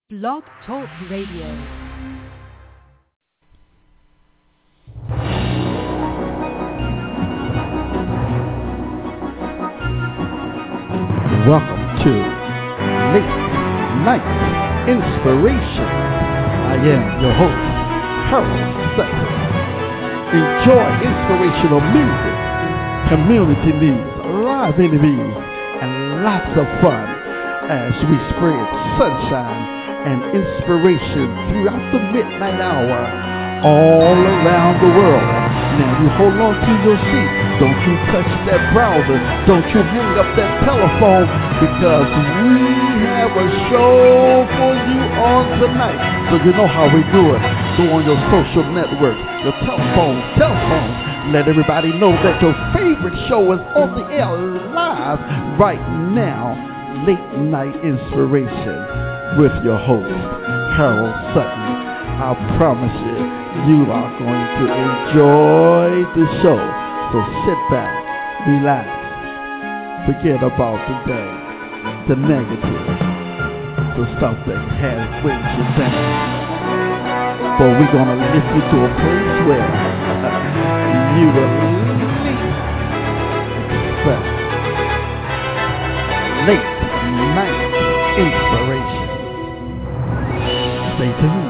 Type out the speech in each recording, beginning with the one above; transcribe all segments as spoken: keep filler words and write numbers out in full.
Blog Talk Radio. Welcome to Late Night Inspiration. I am your host, Harold Sutton. Enjoy inspirational music, community news, live interviews, and lots of fun as we spread sunshine and inspiration throughout the midnight hour all around the world. Now you hold on to your seat. Don't you touch that browser. Don't you hang up that telephone, because we have a show for you on tonight. So you know how we do it. Go on your social networks, your telephone, telephone. Let everybody know that your favorite show is on the air live right now. Late Night Inspiration with your host, Harold Sutton. I promise you, you are going to enjoy the show. So sit back, relax, forget about the day, the negative, the stuff that has weighs you down. But we're going to lift you to a place where you will least expect late night inspiration. Stay tuned.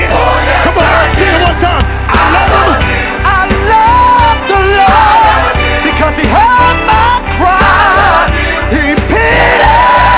again. Come on, sing it one time. I love him. I love the Lord because he heard my cry. He pitied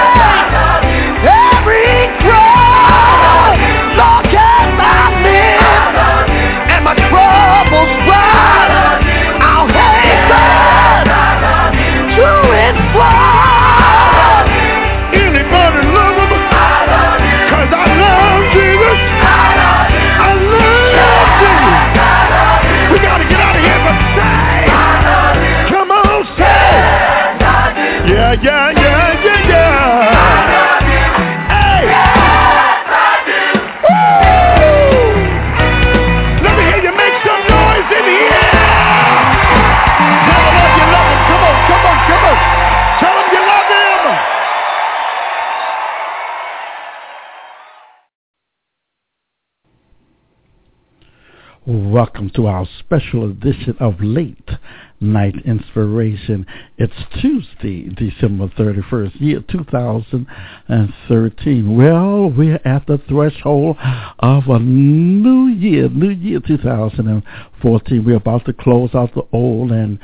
every cry. Lord, can I live and my troubles rise? I'll hasten to his throne. Anybody love him? Cause I love Jesus. I love Jesus. We gotta get out of here, but say, come on, say, yeah, yeah, yeah, yeah, yeah. Hey, woo! Let me hear you make some noise in the air. Tell them what you love him. Come on, come on, come on. Tell them you love him. Welcome to our special edition of Late Night Inspiration. It's Tuesday, December thirty-first, year two thousand thirteen. Well, we're at the threshold of a new year, new year two thousand fourteen. We're about to close out the old and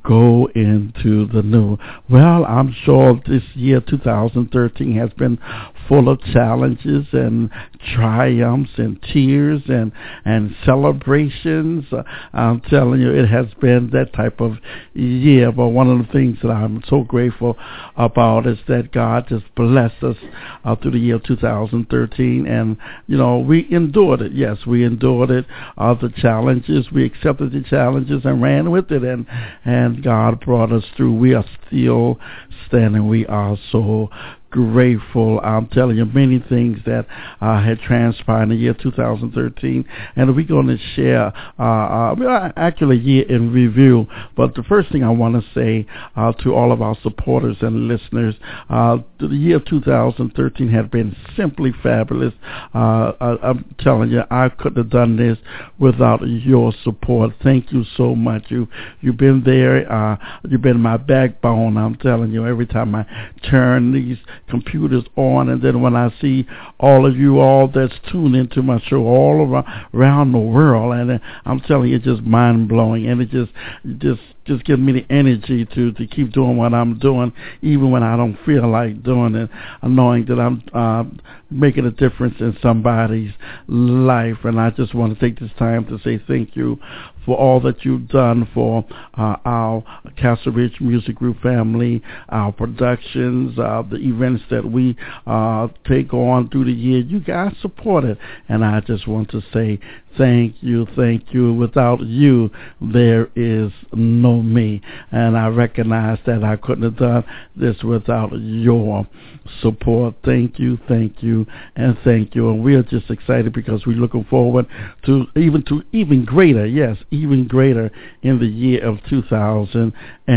go into the new. Well, I'm sure this year two thousand thirteen has been full of challenges and triumphs and tears and, and celebrations. Uh, I'm telling you, it has been that type of year. But one of the things that I'm so grateful about is that God just blessed us uh, through the year two thousand thirteen. And, you know, we endured it. Yes, we endured it. Uh, the challenges, we accepted the challenges and ran with it. And, and God brought us through. We are still standing. We are so grateful. I'm telling you, many things that uh, had transpired in the year two thousand thirteen, and we're going to share uh, uh, actually a year in review. But the first thing I want to say uh, to all of our supporters and listeners, uh, the year two thousand thirteen had been simply fabulous. Uh, I, I'm telling you, I couldn't have done this without your support. Thank you so much. You, you've been there. Uh, you've been my backbone. I'm telling you, every time I turn these computers on, and then when I see all of you all that's tuned into my show all around, around the world, and I'm telling you, it's just mind-blowing, and it just just just gives me the energy to, to keep doing what I'm doing, even when I don't feel like doing it, knowing that I'm uh, making a difference in somebody's life. And I just want to take this time to say thank you for all that you've done for uh, our Castle Ridge Music Group family, our productions, uh, the events that we uh, take on through the year. You guys support it, and I just want to say thank you, thank you. Without you, there is no me, and I recognize that I couldn't have done this without your support. Thank you, thank you, and thank you. And we are just excited because we're looking forward to even to even greater, yes, even greater in the year of two thousand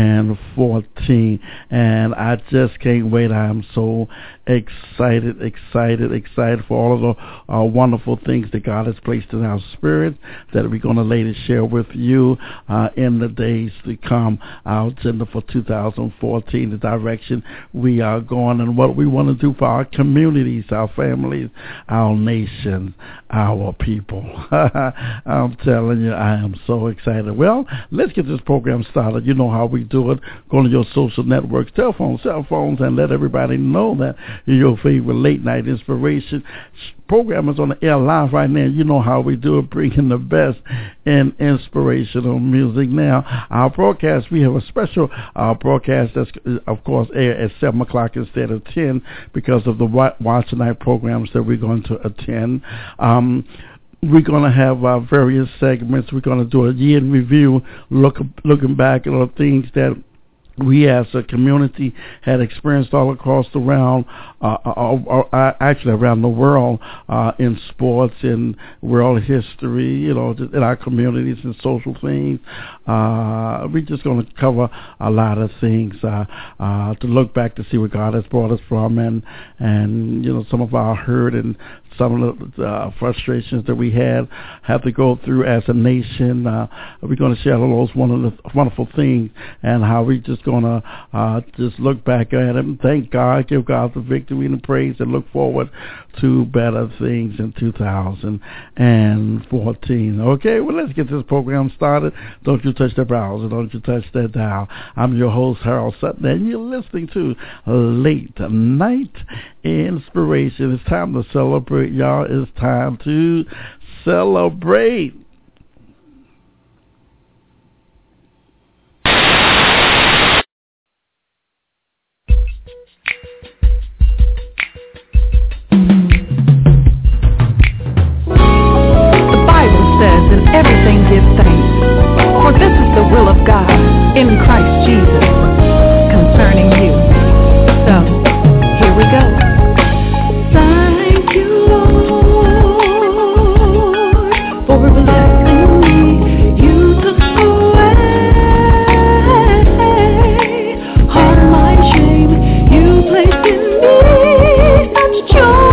fourteen. And I just can't wait. I'm so excited, excited, excited for all of the uh, wonderful things that God has placed in our spirit that we're going to later share with you uh, in the days to come. Our agenda for two thousand fourteen, the direction we are going, and what we want to do for our communities, our families, our nation, our people. I'm telling you, I am so excited. Well, let's get this program started. You know how we do it. Go to your social networks, telephone, cell phones, and let everybody know that your favorite late night inspiration program is on the air live right now. You know how we do it, bringing the best in inspirational music. Now, our broadcast, we have a special uh, broadcast that's, of course, air at seven o'clock instead of ten because of the Watch Night programs that we're going to attend. Um, We're going to have uh, various segments. We're going to do a year in review, look, looking back at all the things that we as a community had experienced all across the realm, uh, uh, uh, actually around the world, uh, in sports, in world history, you know, in our communities and social things. Uh, we're just going to cover a lot of things uh, uh, to look back to see where God has brought us from, and, and you know, some of our hurt and some of the uh, frustrations that we had have to go through as a nation. Uh, we're going to share all those one of the wonderful things and how we're just going to uh, just look back at it and thank God, give God the victory and the praise, and look forward to better things in two thousand fourteen. Okay, well, let's get this program started. Don't you touch the browser. Don't you touch that dial. I'm your host, Harold Sutton, and you're listening to Late Night Inspiration. It's time to celebrate, y'all. It's time to celebrate. Everything give thanks, for this is the will of God in Christ Jesus concerning you. So, here we go. Thank you, Lord, for blessing me. You took away all my shame. You placed in me such joy.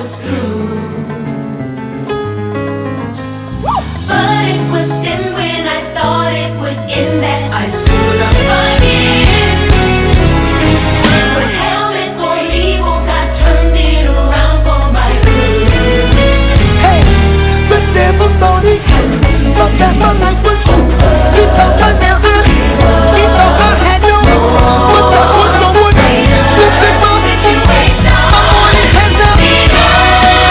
was through. But it was then when I thought it would end that I stood up again. What hell meant for evil, God turned it around for my good. Hey, the devil thought he had me, but that my life was over. He thought I never, he thought I had no hope, but that was no one. This is my situation. I'm on his hands up.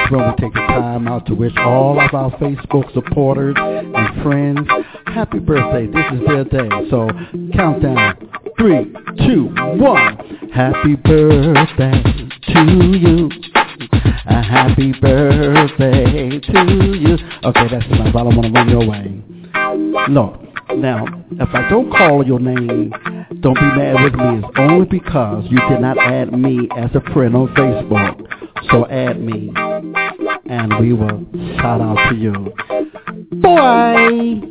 is when we take the time out to wish all of our Facebook supporters and friends happy birthday. This is their day. So countdown. Three, two, one. Happy birthday to you. A happy birthday to you. Okay, that's enough. I don't want to run your way. No. Now, if I don't call your name, don't be mad with me. It's only because you did not add me as a friend on Facebook. So add me, and we will shout out to you. Bye!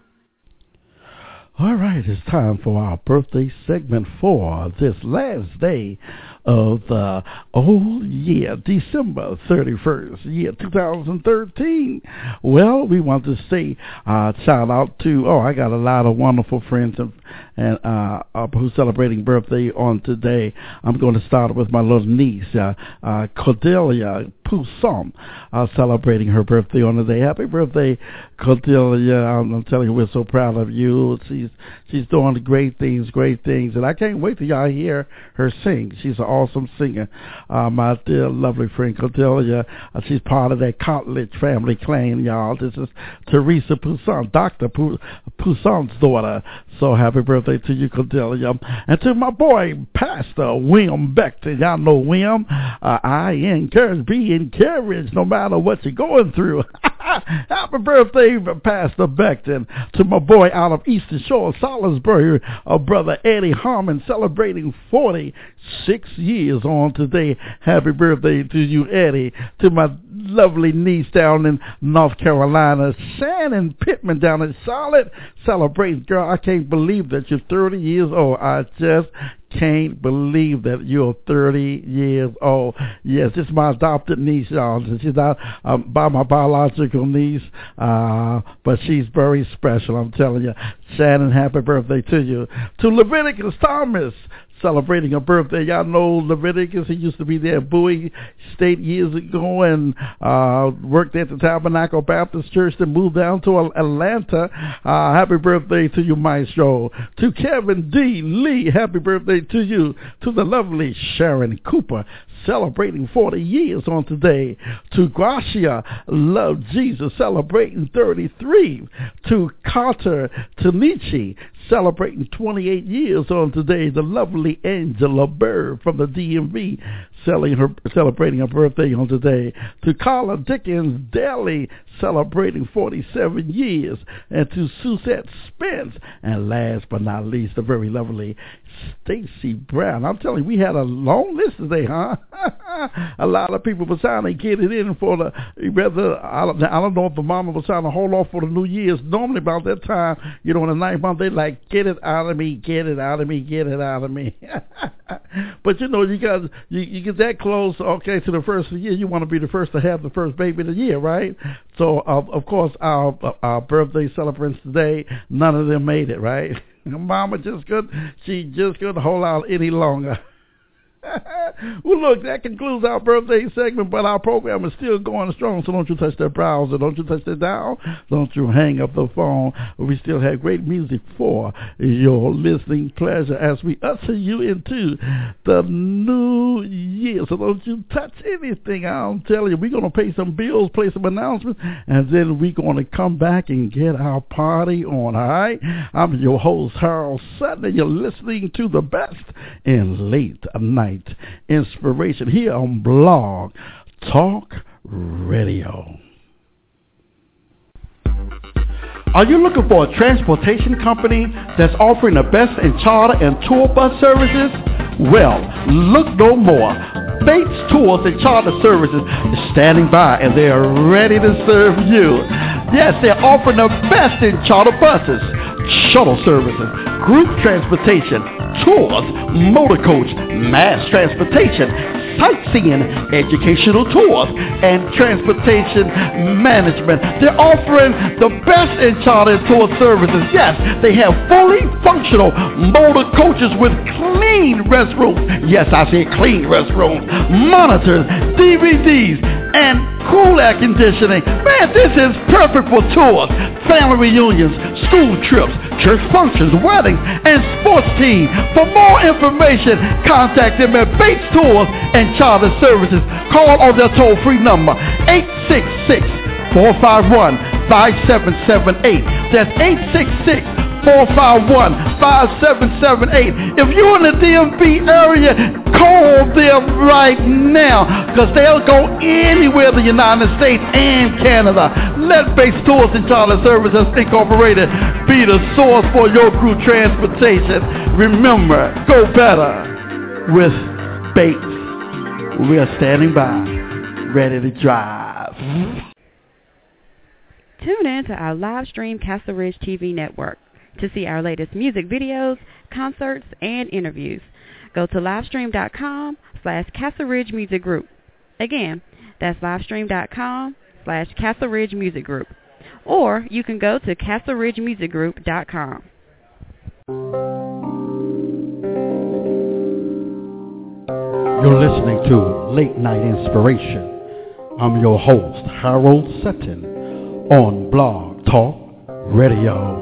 All right, it's time for our birthday segment for this last day of the old year, December thirty-first, year two thousand thirteen. Well, we want to say uh, shout out to, oh, I got a lot of wonderful friends and, and uh, uh, who's celebrating birthday on today. I'm going to start with my little niece, uh, uh, Cordelia Pousson, uh, celebrating her birthday on today. Happy birthday, Cordelia. I'm, I'm telling you, we're so proud of you. She's she's doing great things, great things, and I can't wait till y'all hear her sing. She's an awesome singer. Uh, my dear, lovely friend Cordelia, uh, she's part of that Cotledge family clan, y'all. This is Teresa Pousson, Doctor Pousson's daughter. So happy birthday to you, Cordelia. And to my boy, Pastor William Beckton. Y'all know William. Uh, I encourage, be encouraged no matter what you're going through. Happy birthday, Pastor Beckton. To my boy out of Eastern Shore, Salisbury, uh, Brother Eddie Harmon, celebrating forty-six years on today. Happy birthday to you, Eddie. To my lovely niece down in North Carolina, Shannon Pittman down in Charlotte, celebrating. Girl, I can't believe that you're thirty years old. I just can't believe that you're thirty years old. Yes, this is my adopted niece, y'all. She's not um, by my biological niece, uh, but she's very special, I'm telling you. Shannon, happy birthday to you. To Leviticus Thomas, celebrating a birthday. Y'all know Leviticus. He used to be there at Bowie State years ago and uh, worked at the Tabernacle Baptist Church, then moved down to Atlanta. Uh, happy birthday to you, Maestro. To Kevin D. Lee, happy birthday to you. To the lovely Sharon Cooper, celebrating forty years on today. To Gracia Love Jesus, celebrating thirty-three. To Carter Tanichi, celebrating twenty-eight years on today. The lovely Angela Bird from the D M V, celebrating her, celebrating her birthday on today. To Carla Dickens Daly, celebrating forty-seven years. And to Suzette Spence. And last but not least, the very lovely Stacy Brown. I'm telling you, we had a long list today, huh? A lot of people were trying to get it in for the, rather, I don't, I don't know if the mama was trying to hold off for the New Year's. Normally about that time, you know, in the ninth month, they like, get it out of me, get it out of me, get it out of me. But, you know, you got, you, you get that close, okay, to the first of the year, you want to be the first to have the first baby of the year, right? So, uh, of course, our, our birthday celebrants today, none of them made it, right? Mama just couldn't, she just couldn't hold out any longer. Well, look, that concludes our birthday segment, but our program is still going strong, so don't you touch that browser, don't you touch that dial, don't you hang up the phone. We still have great music for your listening pleasure as we usher you into the new year, so don't you touch anything. I'm telling you, we're going to pay some bills, play some announcements, and then we're going to come back and get our party on, all right? I'm your host, Harold Sutton, and you're listening to the best in late night inspiration here on Blog Talk Radio. Are you looking for a transportation company that's offering the best in charter and tour bus services? Well, look no more. Bates Tours and Charter Services is standing by and they are ready to serve you. Yes, they're offering the best in charter buses, shuttle services, group transportation, tours, motor coach, mass transportation, sightseeing, educational tours, and transportation management. They're offering the best in charter tour services. Yes, they have fully functional motor coaches with clean restrooms. Yes, I say clean restrooms, monitors, D V Ds, and cool air conditioning. Man, this is perfect for tours. family reunions, school trips, church functions, weddings, and sports teams. For more information, contact them at Bates Tours and Charter Services. Call on their toll-free number, eight six six, four five one, five seven seven eight. That's eight six six, four five one, five seven seven eight. If you're in the D M V area, call them right now, because they'll go anywhere in the United States and Canada. Let Bates Tours and Charter Services Incorporated be the source for your crew transportation. Remember, go better with Bates. We're standing by, ready to drive. Tune in to our live stream Castle Ridge T V network to see our latest music videos, concerts, and interviews. Go to livestream.com slash Castle Ridge Music Group. Again, that's livestream.com slash Castle Ridge Music Group. Or you can go to castle ridge music group dot com. You're listening to Late Night Inspiration. I'm your host, Harold Sutton, on Blog Talk Radio.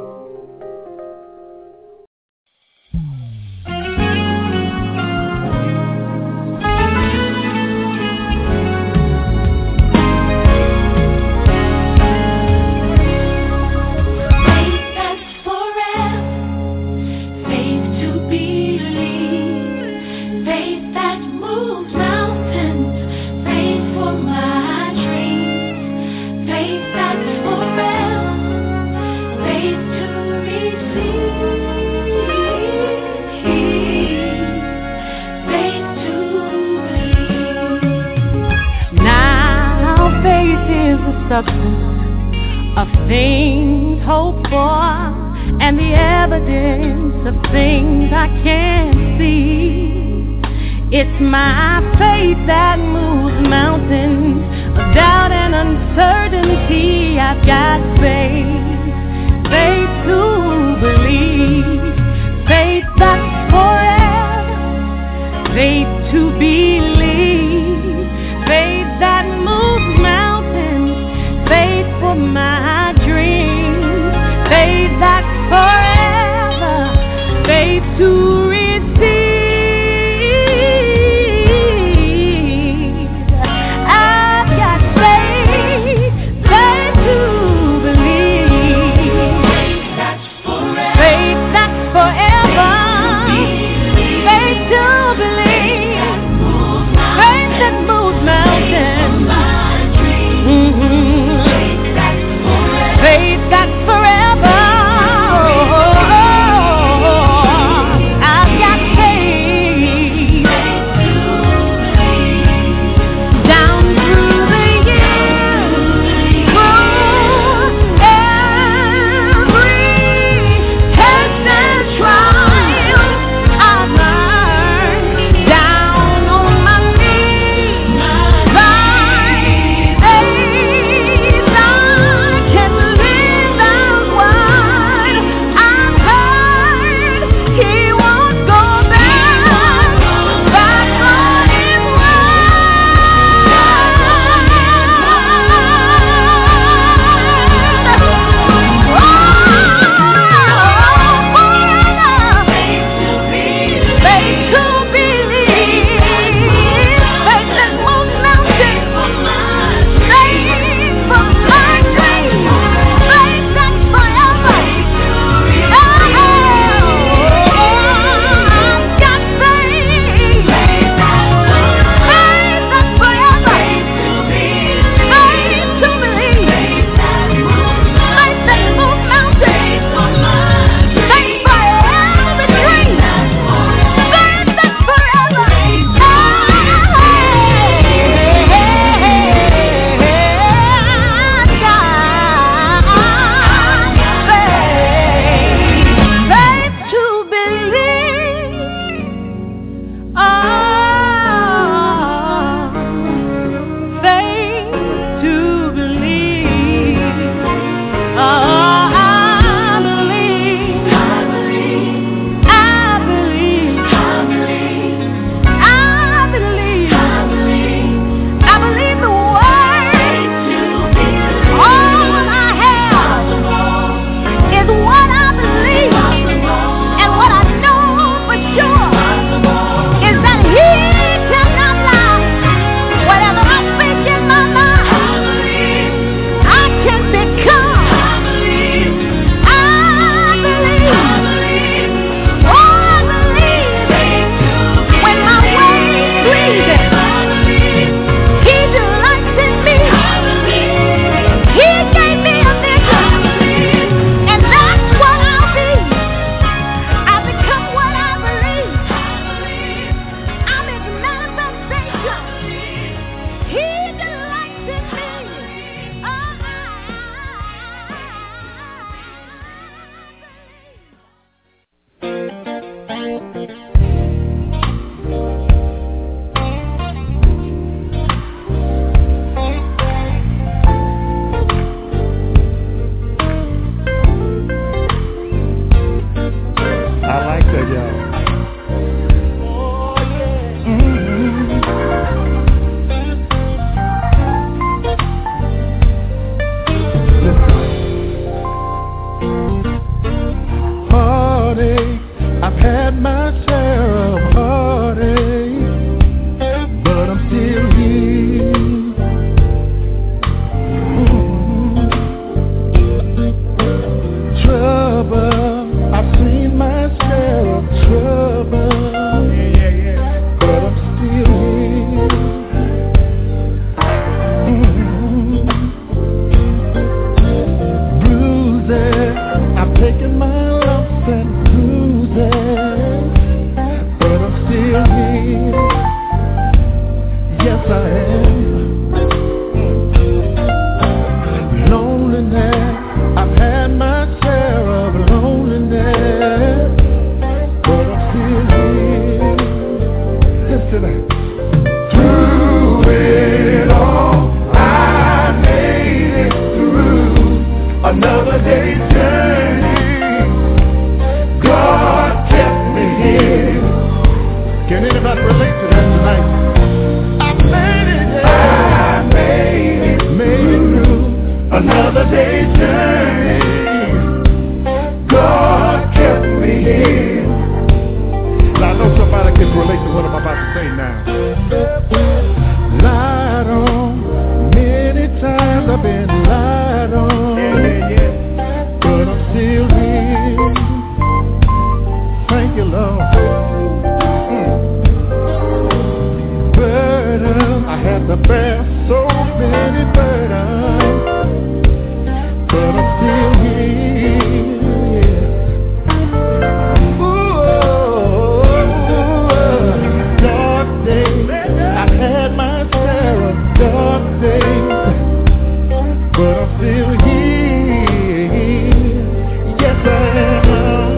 Substance of things hoped for, and the evidence of things I can't see. It's my faith that moves mountains of doubt and uncertainty. I've got faith, faith to believe, faith that's forever, faith to believe, faith that moves mountains, faith for my dreams, faith that's forever, faith to receive. I've got faith, faith to believe. had my share of heartache, but I'm still here. Mm-hmm. Trouble, I've seen my share of trouble, yeah, yeah, yeah. But I'm still here. Mm-hmm. Bruises, I've taken my lumps and bruises, but I'm still here. Yes, I am. Loneliness, I've had my share of loneliness, but I'm still here. Listen, through it all, I made it through another day's journey. God kept me here. Can anybody relate to that tonight? I made it, yeah. I made it, made it through another day's journey. God kept me here. Now I know somebody can relate to what I'm about to say now. Lied on, many times I've been lied on, yeah, yeah, yeah. But I'm still here. Thank you, Lord. Mm. Burden, I had to bear so many burdens, but I'm still here. Ooh, dark days, I've had my share of dark days, but I'm still here. Yes, I am.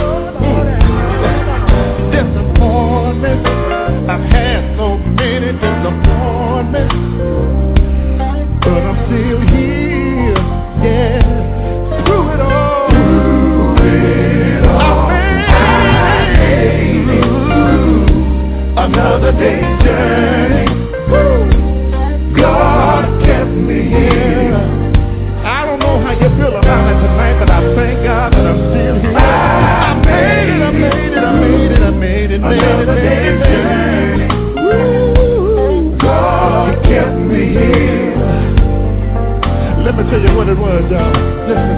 Disappointments, I've had so many disappointments, but I'm still here. Yeah, through it all, through it all, I made it through another day's journey. Woo. God kept me here. I don't know how you feel about it tonight, but I thank God that I'm still here. I made it, I made it, I made it, I made it, made it, made it, made it. Woo. God kept me here. Let me tell you what it was, y'all. Listen.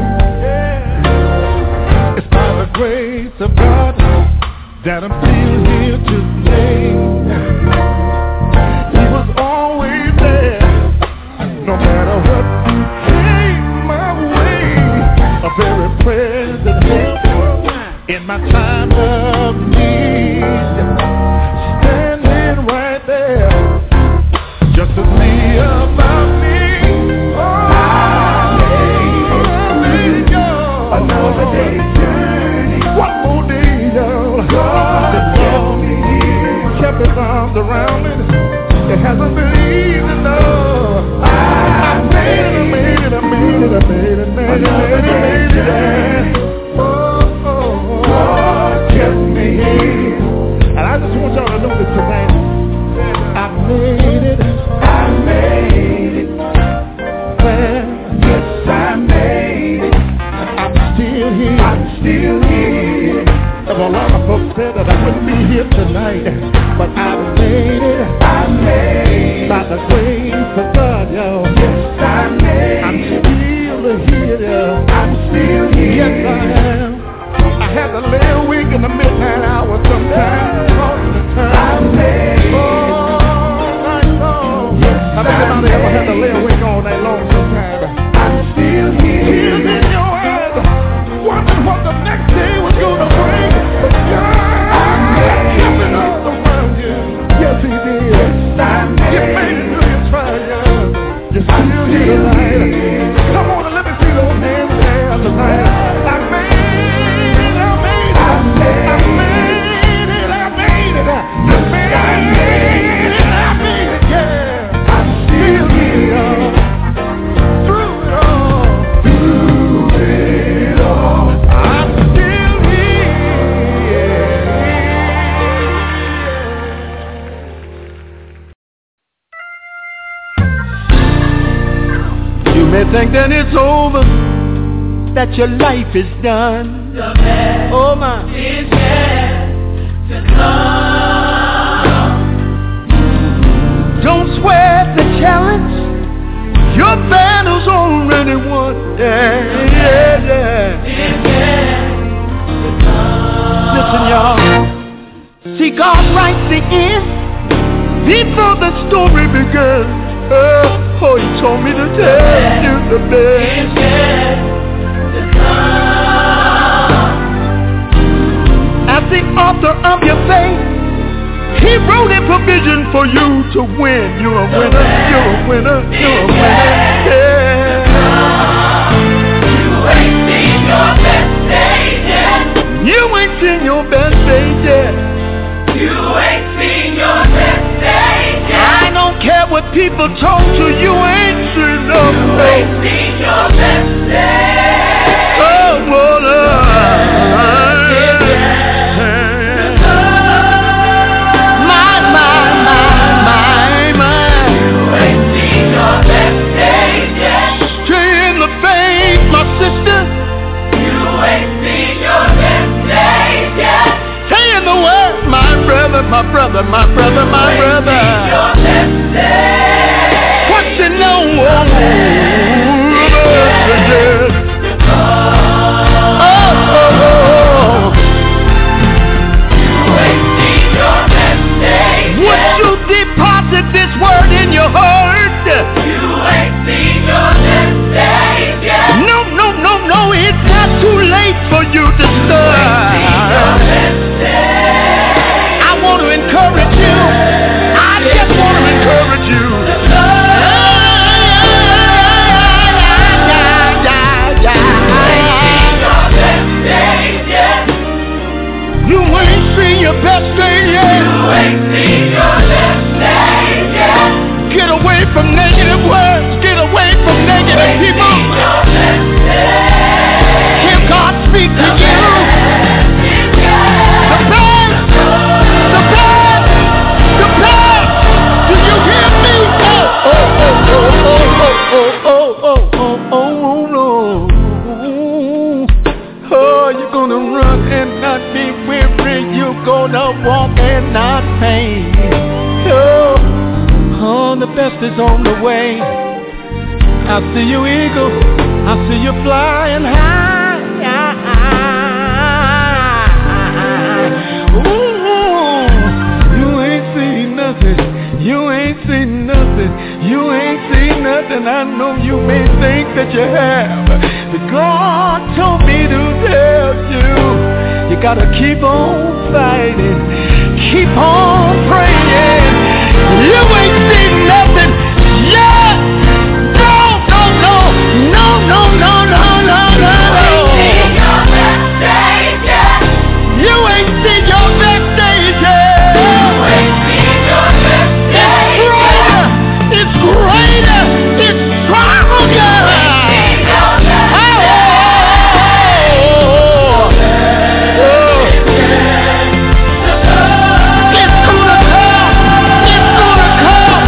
It's by the grace of God that I'm still here today. He was always there, no matter what came my way. A very present help in my time of need. Standing right there, just to see about me. Another day's journey. One more day, y'all. God kept me here. Kept his arms around me. It hasn't been easy, no. I made it, I made it, I made it, I made it, made it, made it, made it, yeah. Oh, oh, God kept me here. And I just want y'all to know this tonight. I made it. I made it. Well, yes, I made it. Still here. I'm still here. There's a lot of folks said that I wouldn't be here tonight, but I made it. I made it. By the grace of God, yo. Yes, I made it. I'm still here, yo. I'm still here. Yes, I am. I had to lay awake in the midnight hour sometimes. I made it. All night long. Yes, I made it. Anybody ever had to lay awake all night long sometimes? I'm still here. Tears in your eyes, wondering what the next day was gonna bring. But God kept it all around you. Yes, He did. Yes, you made it through your trials. You're still here tonight. Come on and let me see those hands there tonight. I made it. I made it. I made it. I made it. I made it. I made it. I made it. Yeah. I'm still here, y'all. Through it all. Through it all. I'm still here. You may think that it's over, that your life is done. The best oh my. Is yet to come. Don't sweat the challenge. Your battle's already won. Yeah, yeah, yeah. It's yet to come. Listen, y'all. See, God writes the end before the story began. Oh, oh, He told me to tell you the best. It's yet to come. As the author of your faith, He wrote a provision for you to win. You're a winner, you're a winner, you're a winner. Yeah. You ain't seen your best days yet. You ain't seen your best days yet. You ain't seen your best days yet. I don't care what people told you, you ain't seen no You ain't seen your best days. Oh, mother. My, my, my, my, my. You ain't seen your best days yet. Stay in the faith, my sister. You ain't seen your best days yet. Stay in the word, my brother, my brother, my brother, my You ain't brother. seen your best days. What you know? Oh, oh, oh, oh. You ain't seen your best days Would yet. you deposit this word in your heart? You ain't seen your best days yet. No, no, no, no, it's not too late for you to Seen your start. best days. I want to encourage you. I just want to encourage you. You ain't seen your best day yet. You ain't seen your best days yet. Get away from negative words. Get away from negative people. Your best days. Hear God speak to you. The best. The best. The best. Do you hear me? Oh, oh, oh, oh, oh, oh, oh, oh, oh, oh, no. Oh, you're gonna run and not be weary. You're gonna walk and not faint. Oh, oh, the best is on the way. I see you, eagle. I see you flying high. Ooh, you ain't seen nothing. You ain't seen nothing. You ain't seen nothing. I know you may think that you have, but God told me to tell you, you gotta keep on fighting, keep on praying. You ain't seen nothing yet. No, no, no, no, no, no, no, no, no. You ain't seen your best days yet. It's greater, it's stronger. It's gonna come, it's gonna come.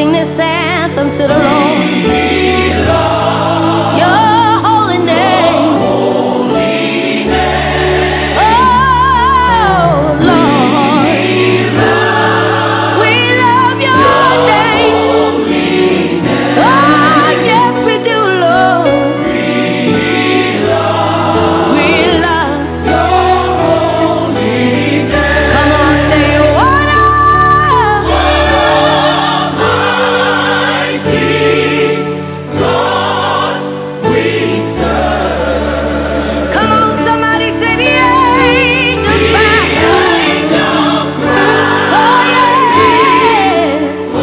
sing this anthem to the Lord. Your holy name. Oh, Lord. We love your name. Oh, yes, we do, Lord. We love your holy name. Come on, say, what up? Come on, somebody say the angels cry. Oh, yeah.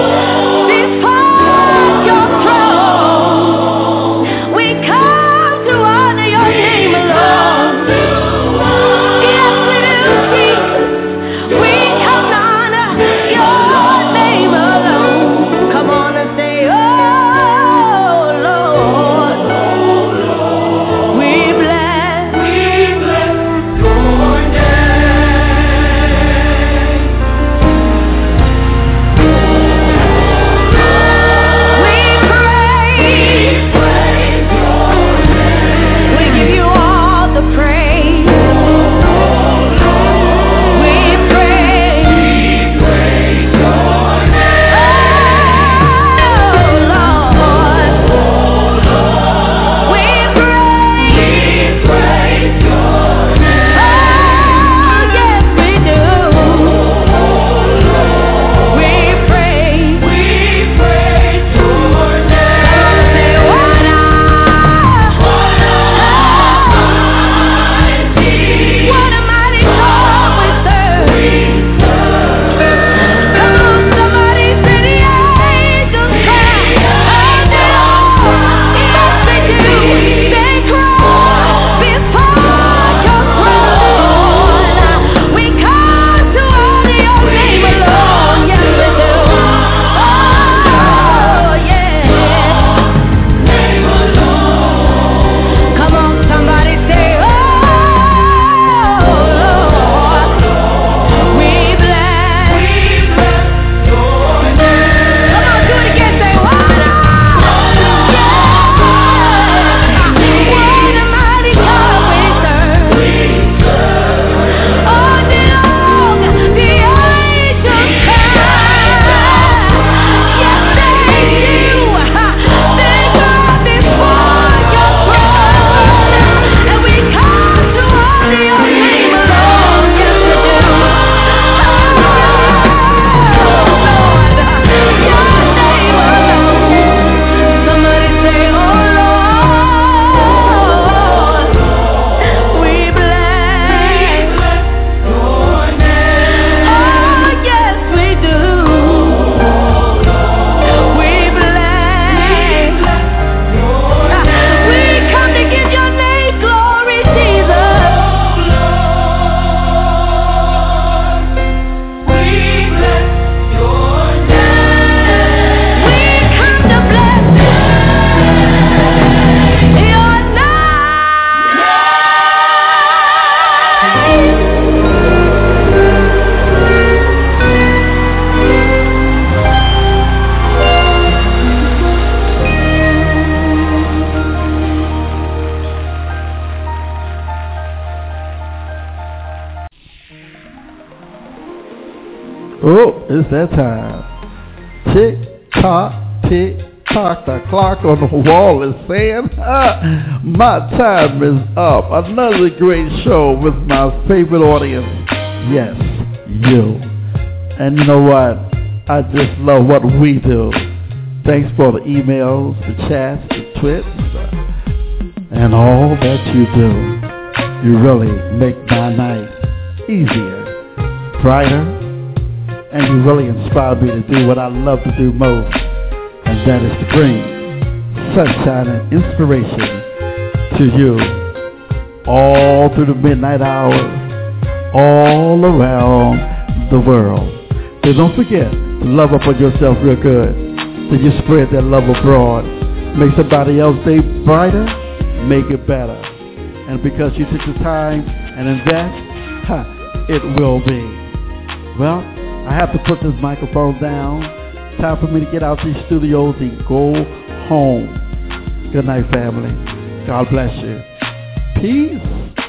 Before your throne, we come to honor your name alone. Yes, we do, Jesus. We come to honor your name alone. Come on and say, oh, Lord. We bless, we bless your name. We praise, praise your name. We give you all the praise. We praise, praise your name. Oh, Lord. We praise, praise your name. Oh, yes, we do. We praise, we praise your name. Say, what a, what a mighty God we serve. Come on, somebody say the angels cry. Oh, no. Yes, they do. They cry before your throne. We come to honor your name alone. Yes, we do. Oh, yeah. Name alone. Come on, somebody say, oh, Lord. We bless, we bless your name. Come on, do it again. Say, what a, yeah. What a mighty God we serve. Oh, the long, the angels cry. Yes, they do. They cry before your throne. And we come to honor your name alone. Yes, we do. Oh, Lord, your name alone. Somebody say, oh, Lord, we bless your name. Oh, yes, we do. We bless. We come to give your name glory, Jesus. We bless your name. We come to bless your Oh, it's that time. Tick tock, tick tock. The clock on the wall is saying, ah, my time is up. Another great show with my favorite audience. Yes, you. And you know what? I just love what we do. Thanks for the emails, the chats, the tweets, uh, and all that you do. You really make my night easier, brighter, and you really inspire me to do what I love to do most, and that is to bring sunshine and inspiration to you all through the midnight hours, all around the world. So don't forget to love up on yourself real good. So you spread that love abroad. Make somebody else's day brighter, make it better. And because you took the time and invest, huh, it will be. Well, I have to put this microphone down Time for me to get out these studios and go home. Good night, family. God bless you. Peace